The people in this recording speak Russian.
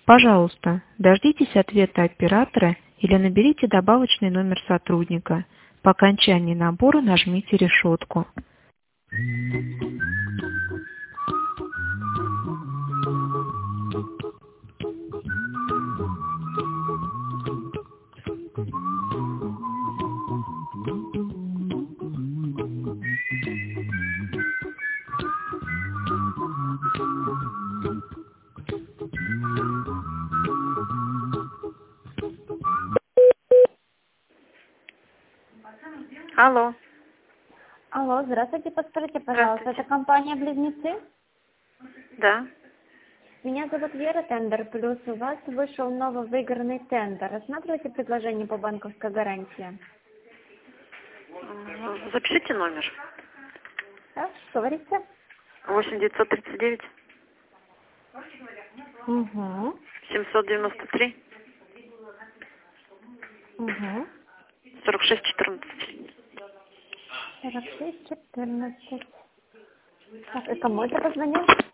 Пожалуйста, дождитесь ответа оператора или наберите добавочный номер сотрудника. По окончании набора нажмите решетку. Алло. Алло, здравствуйте, подскажите, пожалуйста, это компания-близнецы? Да. Меня зовут Вера, Тендер Плюс. У вас вышел новый выигранный тендер. Рассматриваете предложение по банковской гарантии? Запишите номер. Да, говорите? 8939 Угу. 793 Угу. 4614. 46-14. Так, и кому это позвонил?